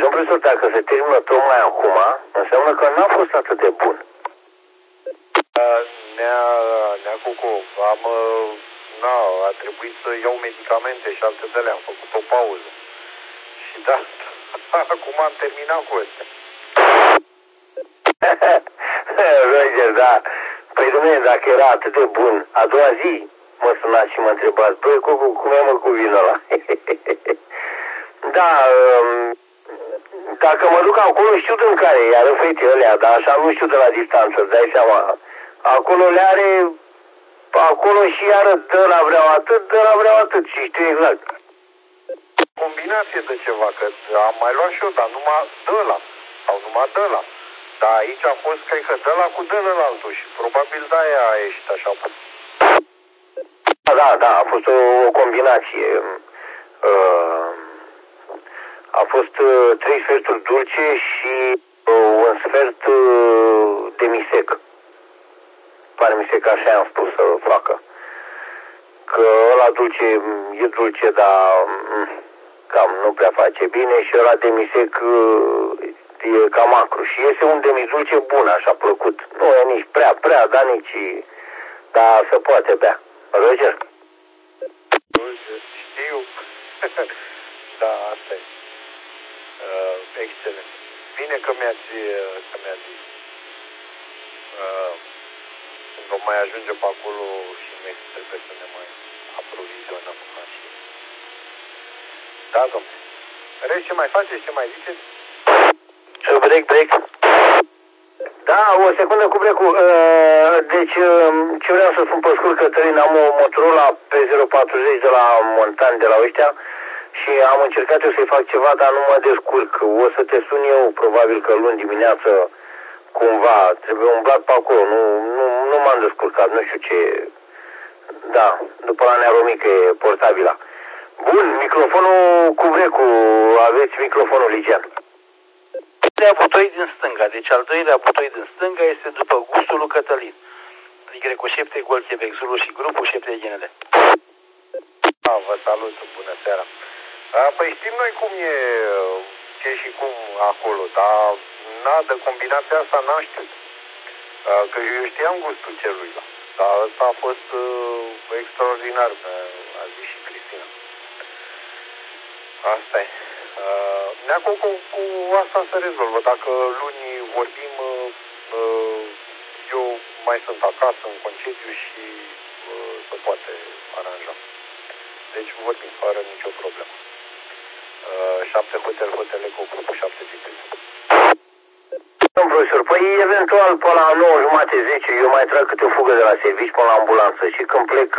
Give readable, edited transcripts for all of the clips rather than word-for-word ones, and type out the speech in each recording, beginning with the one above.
domnul profesor, dacă se termină tocmai acum, înseamnă că n-a fost atât de bun. Nea Cucu, a trebuit să iau medicamente și alte de alea, am făcut o pauză. Și da, acum am terminat cu astea. Roger, da. Păi dom'le, dacă era atât de bun, a doua zi mă sunați și mă întrebați, băi, Cucu, cum e mă cu vinul ăla? Da, dacă mă duc acolo știu din care e, are fetele alea, dar așa nu știu de la distanță, îți dai seama. Acolo le are, acolo și arăt, dă la vreau atât, dă la vreau atât și știu exact. Combinație de ceva, că am mai luat și eu, dar numai dă la, sau numai dă la. Dar aici a fost, cred că dă la cu dă la altul și probabil de-aia a ieșit așa. Da, a fost o combinație. A fost 3 sferturi dulce și un sfert de misec. Pare mi se că așa am spus să facă. Că ăla dulce e dulce, dar cam nu prea face bine și ăla de misec e cam acru. Și iese un demidulce bun, așa plăcut. Nu e nici prea, dar nici... Dar se poate bea. Roger? Știu. Da, asta e. Excelent. Bine că mi-ați zis. Când o mai ajunge pe acolo și noi trebuie să ne mai aprovizionăm. Da, domnule. Rest, ce mai faceți? Ce mai ziceți? Break. Da, o secundă cu break-ul. Deci, ce vreau să spun pe scurt, Cătălin, am o Motorola P040 de la Montan, de la ăștia, și am încercat eu să-i fac ceva, dar nu mă descurc. O să te sun eu, probabil că luni dimineață, cumva, trebuie umblat pe acolo. Nu m-am descurcat, nu știu ce... Da, după la Nearomică e portabila. Bun, microfonul cu break-ul. Aveți microfonul, Ligian. Butoi din stânga, deci al doilea butoi din stânga este după gustul lui Cătălin. Adică cu șepte Gol Quebec Zulu și grupul șepte Ghenele. Vă salut, bună seara. Păi știm noi cum e, ce și cum acolo, dar de combinația asta n-am știut. Că eu știam gustul celuilalt, dar ăsta a fost extraordinar, a zis și Cristina. Asta e. Cu asta se rezolvă. Dacă luni vorbim, eu mai sunt acasă în concediu și se poate aranja. Deci vorbim fără nicio problemă. 7 Hotel Eco cu 7 viteze. Domnul profesor, păi eventual pe la 9:30, eu mai trag câte o fugă de la servici până la ambulanță și când plec,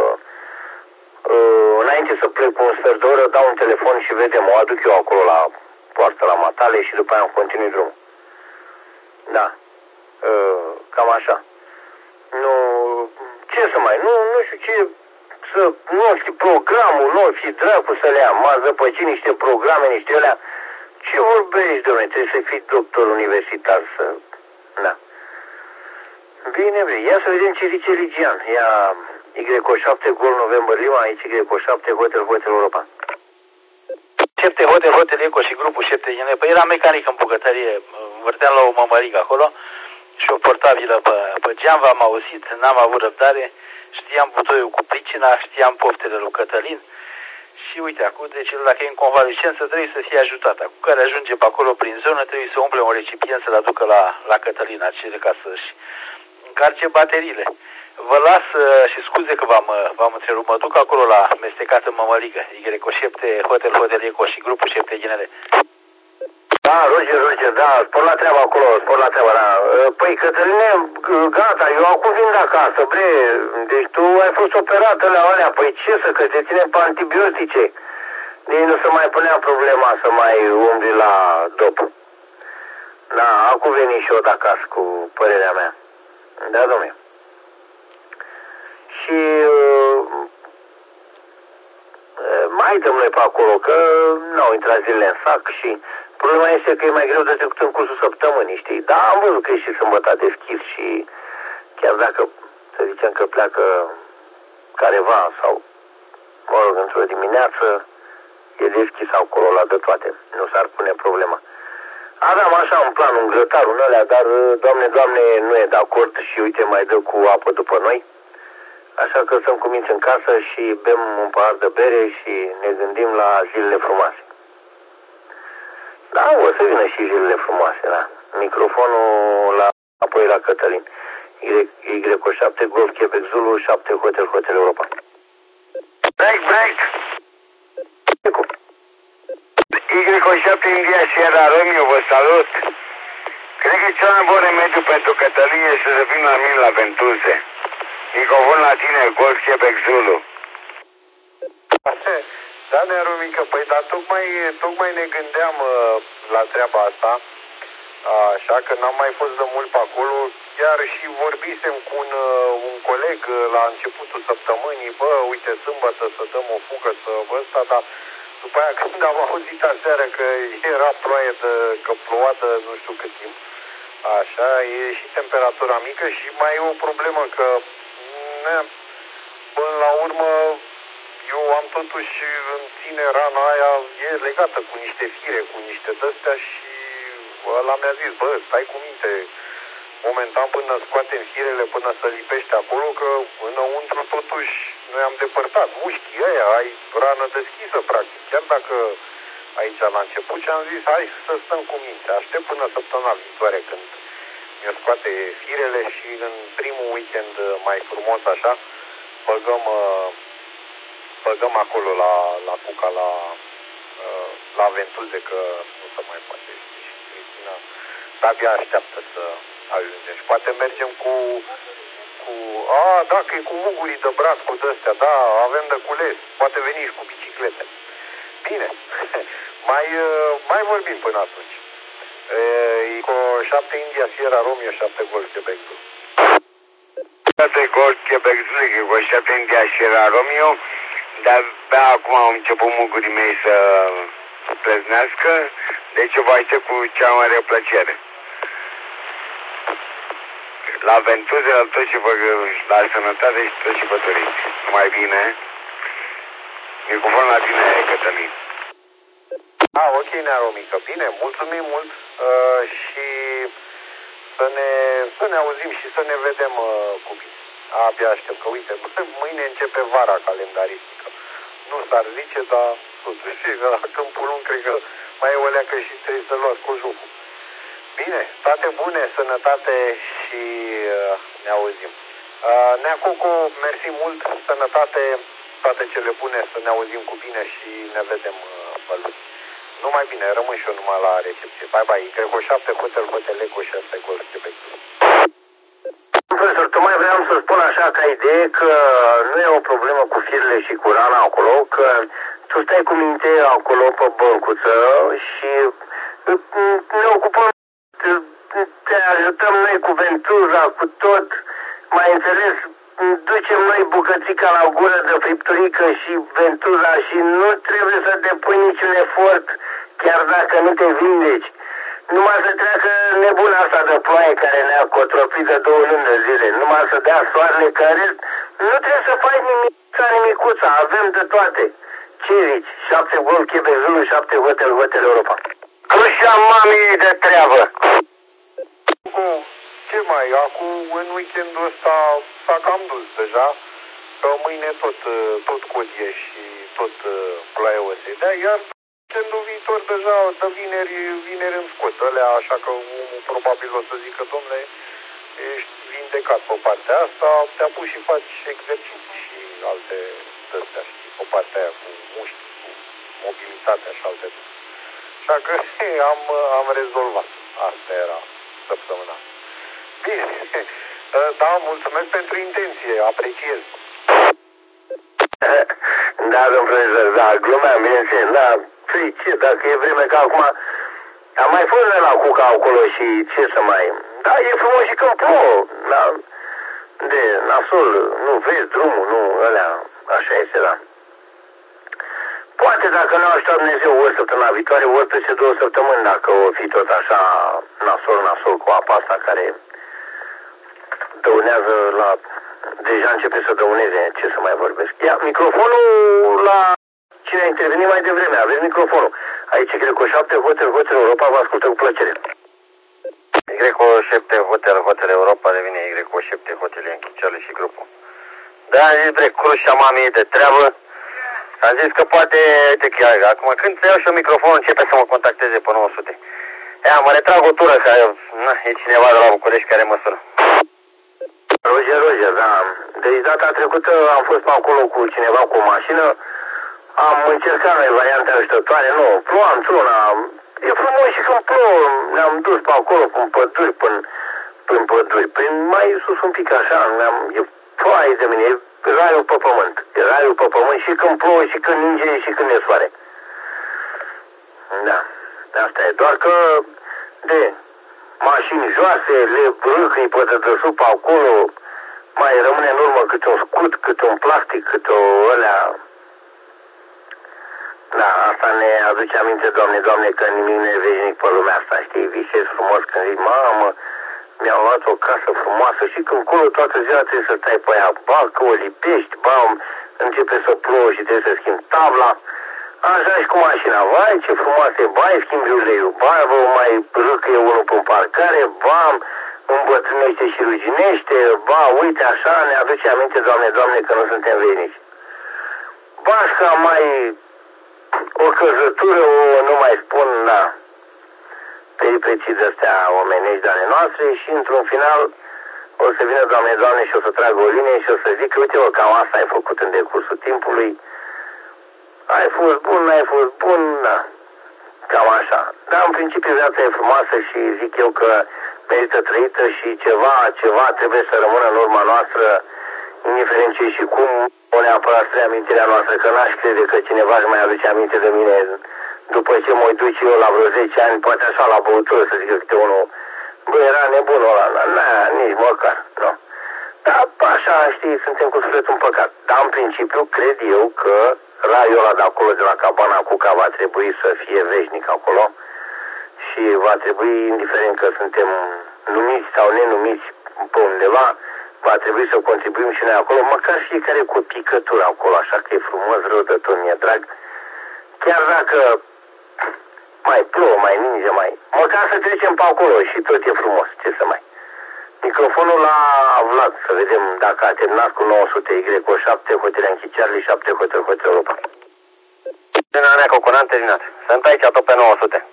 înainte să plec cu un sfert de oră, dau un telefon și vedem, o aduc eu acolo la poartă la matale și după aia îmi continui drumul. Da. Cam așa. Nu, ce să mai, nu știu ce, să nu fi programul, nu fi dracu să le ia, m-ați zăpăcit niște programe, niște alea. Ce vorbești, dom'le, trebuie să fii doctor universitar, să... Da. Bine, ia să vedem ce zice Ligian. Ia Y7 Gol November Lima, aici Y7 Hotel Europa. 7 Hotel Eco și grupul 7 Ghenele. Păi era mecanic în bucătărie, învârteam la o mămăligă acolo și o portabilă pe geam, v-am auzit, n-am avut răbdare, știam butoiul cu pricina, știam poftele lui Cătălin și uite, acum, deci dacă e în convalescență trebuie să fie ajutat. Acum care ajunge pe acolo prin zonă trebuie să umple un recipient să-l aducă la Cătălin, acele ca să-și încarce bateriile. Vă las și scuze că v-am întrerupt, mă duc acolo la mestecat în mămăligă, Y7 Hotel Eco și grupul 7 Ghenele. Da, Roger, da, spor la treabă acolo, da. Păi, Cătăline, gata, eu acum vin de acasă, bre, deci tu ai fost operat alea, păi ce că te ținem pe antibiotice. Nici nu se mai punea problema să mai umbli la dop. Da, acum veni și eu de acasă cu părerea mea. Da, domnule. Și mai dăm noi pe acolo, că n-au intrat zilele în sac și problema este că e mai greu de trecut în cursul săptămânii, știi? Da, am văzut că e și sâmbătă de schis și chiar dacă, să zicem că pleacă careva sau, mă rog, într-o dimineață, E deschis acolo la de toate. Nu s-ar pune problema. Aveam așa un plan, un grătar, un ălea, dar, Doamne, nu e de acord și uite, mai dă cu apă după noi. Așa că stăm cu minți în casă și bem un pahar de bere și ne gândim la zilele frumoase. Da, o să vină și zilele frumoase, da. Microfonul apoi la Cătălin. Y7 Golf Quebec Zulu 7 Hotel Europa. Break! Y7 India Sierra Romeo, vă salut! Cred că cel mai bun remediu pentru Cătălin este să vin la mine la Ventuze. Microfon la tine, Golf Quebec Zulu. Da, Nearumică, păi dar tocmai ne gândeam la treaba asta. Așa că n-am mai fost de mult pe acolo. Chiar și vorbisem cu un coleg la începutul săptămânii. Bă, uite, sâmbătă să dăm o fugă, să ăsta, dar după aia când am auzit aseară că era ploaie, că ploua de nu știu cât timp, așa, e și temperatura mică și mai e o problemă că până la urmă eu am totuși în ține rana aia, e legată cu niște fire, cu niște dăstea și ăla mi-a zis, bă, stai cu minte, momentan până scoatem firele, până să lipește acolo, că înăuntru totuși noi am depărtat mușchii ăia, ai rană deschisă practic, chiar dacă aici la început și am zis, hai să stăm cu minte, aștept până săptămâna viitoare când mi-o scoate firele și în primul weekend mai frumos așa, băgăm acolo la Cuca, la Ventuze, că nu se mai poate. Și Cristina abia așteaptă să ajungem. Și poate mergem dacă e cu mugurii de braț, cu de-astea, da, avem de cules. Poate veni și cu biciclete. Bine, mai vorbim până atunci. E cu 7 India Sierra Romeo 7 Golf Quebec Zulu. 7 Golf Quebec Zulu, e cu 7 India Sierra Romeo. Dar acum au început mugurii mei să pleznească, deci o vă aștept cu cea mai mare plăcere. La Ventuze, la tot ce vă, la sănătate și tot ce vă doriți. Numai bine. Microfon la tine, Cătălin. Ok, Nearomică. Bine, mulțumim mult și să ne auzim și să ne vedem cu bine. Abia aștept, că uite, mâine începe vara calendaristică. Nu s-ar zice, dar totuși la Câmpul Lung cred că mai e o leacă și trebuie să luați cu jocul. Bine, toate bune, sănătate și ne auzim. Nea Coco, mersi mult, sănătate, toate cele bune, să ne auzim cu bine și ne vedem pe luni. Numai bine, rămân și eu numai la recepție. Bye, bye, Greco 7, Hotel Eco 6, Golf Quebec. Profesor, tocmai vreau să spun așa ca idee că nu e o problemă cu firele și cu rana acolo, că tu stai cu minte acolo pe băncuță și ne ocupăm, te ajutăm noi cu Ventuza, cu tot, mai înțeles, ducem noi bucățica la gură de fripturică și Ventuza și nu trebuie să depui niciun efort, chiar dacă nu te vindeci. Numai să treacă nebuna asta de ploaie care ne-a cotropit de 2 luni de zile. Numai să dea soarele, care nu trebuie să faci nimicuța, avem de toate. Ce zici? 7 Golf Quebec Zulu, 7 Hotel Europa. Așa, mami, de treabă. Ce mai? Acum, în weekendul ăsta s-a cam dus deja. Că mâine tot codie și tot ploaie o să dea, iar weekendul viitor deja, de vineri îmi scot alea, așa că omul probabil o să zică, dom'le, ești vindecat pe partea asta, te apuci și faci exerciții și alte de-astea, știi, pe partea aia cu mușchi, cu mobilitatea și alte. Așa că am rezolvat. Asta era săptămâna. Bine, da, mulțumesc pentru intenție, apreciez. Da, domn profesor, da, glumeam, bineînțeles, da, ce, dacă e vreme că acum, am mai fost de la Cuca acolo și ce să mai, da, e frumos și când plouă, da, de nasol, nu vezi drumul, nu, ălea, așa este, da. Poate dacă nu aștept Dumnezeu o săptămână viitoare, ori peste 2 săptămâni, dacă o fi tot așa nasol cu apa asta care dăunează deja începe să dăuneze, ce să mai vorbesc. Ia, microfonul la cine a intervenit mai devreme. Aveți microfonul. Aici Greco 7, Hotel Europa, vă ascultă cu plăcere. Greco 7, Hotel Europa, devine Greco 7, Hotel Yankee Charlie și grupul. Da, am zis, bre, crușa mamei de treabă. Am zis că poate, uite că acum când iau și eu microfonul începe să mă contacteze pe 900. Ia, mă retrag o tură, că e cineva de la București care mă sună. Roger, da. Deci data trecută am fost pe acolo cu cineva cu o mașină. Am încercat noi variante ajutătoare, nu, plouă într-una. E frumos și când plouă, ne-am dus pe acolo, prin păduri, prin păduri. Prin mai sus un pic așa, e foaie de mine, e raiul pe pământ. E raiul pe pământ și când plouă, și când ninge, și când e soare. Da, asta e. Doar că de mașini joase, le râcâi pe dedesubt pe acolo, mai rămâne în urmă câte un scut, câte un plastic, câte o ălea. Da, asta ne aduce aminte, Doamne, că nimic nu e veșnic pe lumea asta, știi? Visezi frumos când zici, mamă, mi-am luat o casă frumoasă și când colo toată ziua trebuie să stai pe ea, ba că o lipești, ba începe să plouă și trebuie să schimbi tabla. Așa și cu mașina, vai ce frumoasă e, ba îi schimbi uleiul, ba vă mai râcăie unul pe parcare, ba îmbătrânește și ruginește, ba uite așa ne aduce aminte, Doamne, că nu suntem veșnici. Bașca mai o căzătură, nu mai spun, da, peripeții de-astea omenești de ale noastre și într-un final o să vină, Doamne, și o să trag o linie și o să zic că, uite-vă, cam asta ai făcut în decursul timpului, ai fost bun, n-ai fost bun, da, cam așa. Dar în principiu viața e frumoasă și zic eu că merită trăită și ceva trebuie să rămână în urma noastră, indiferent ce și cum, o neapărat spre amintirea noastră, că n-aș crede că cineva își mai aduce aminte de mine după ce mă duc eu la vreo 10 ani, poate așa la băutură, să zică câte unul, bă, era nebunul ăla, nici măcar, nu? Dar așa, știi, suntem cu sufletul împăcat. Dar în principiu cred eu că raiul ăla de acolo, de la cabana Cuca, va trebui să fie veșnic acolo și va trebui, indiferent că suntem numiți sau nenumiți pe undeva, va trebui să contribuim și noi acolo, măcar fiecare cu o picătură acolo, așa că e frumos, rău de tot, mi-e drag. Chiar dacă mai plouă, mai ninge, măcar să trecem pe acolo și tot e frumos, ce să mai. Microfonul la Vlad, să vedem dacă a terminat cu 900 Greco 7, Hotel Yankee Charlie 7, Hotel Europa. Nea Coco, n-am terminat. Sunt aici tot pe 900.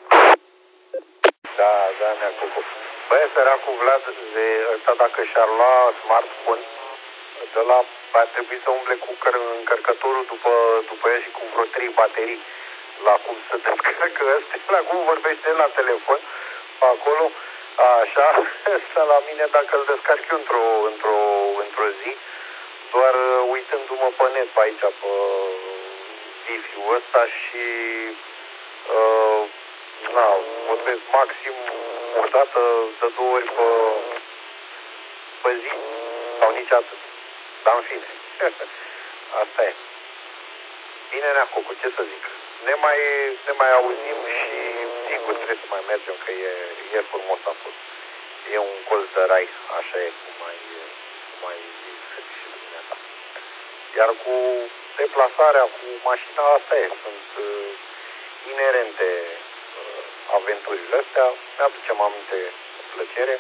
Da, Nea Coco. Băi, săracul Vlad, de ăsta dacă și-ar lua smartphone, de la ar trebui să umble cu încărcătorul după el și cu vreo 3 baterii la cum să descarcă ăsta, la cum vorbește la telefon, acolo, așa, ăsta la mine dacă îl descarc eu într-o zi, doar uitându-mă pe net pe aici, pe Wi-Fi-ul ăsta și vorbesc maxim o dată de 2 ori pe zi sau nici atât. Dar în fine, asta e. Bine, Nea Coco, ce să zic. Ne mai auzim și sigur trebuie să mai mergem, că e frumos a fost. E un colț de rai, așa e, cum mai zis și dumneata. Iar cu deplasarea cu mașina, asta e, sunt inerente aventurile astea. Ne aducem aminte cu plăcere.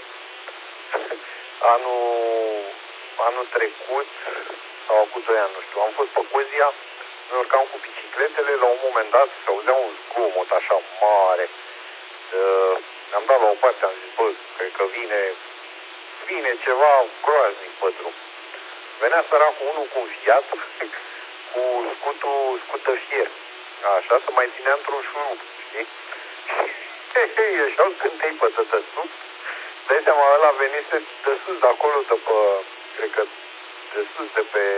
Anul trecut, sau acum 2 ani, nu știu, am fost pe Cozia, ne urcam cu bicicletele, la un moment dat se auzea un zgomot așa mare. Ne-am dat la o parte, am zis, bă, cred că vine ceva groaznic pe drum. Venea săracul unul cu un Fiat, cu scut de fier. Așa, se mai ținea într-un șurup, știi? Ieșeau scântei pe sus. Dai seama, ăla venise de sus, de acolo, cred că de sus,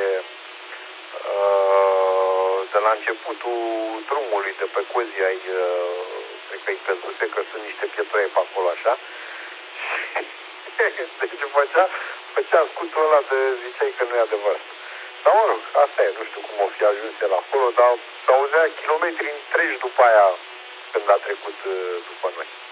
de la începutul drumului, de pe Cozia, cred că îi căzuse, că sunt niște pietrăi pe acolo, așa. Deci făcea scutul ăla de ziceai că nu e adevărat. Dar mă rog, asta e, nu știu cum o fi ajuns el acolo, dar s-auzea kilometri întregi după aia când a trecut după noi.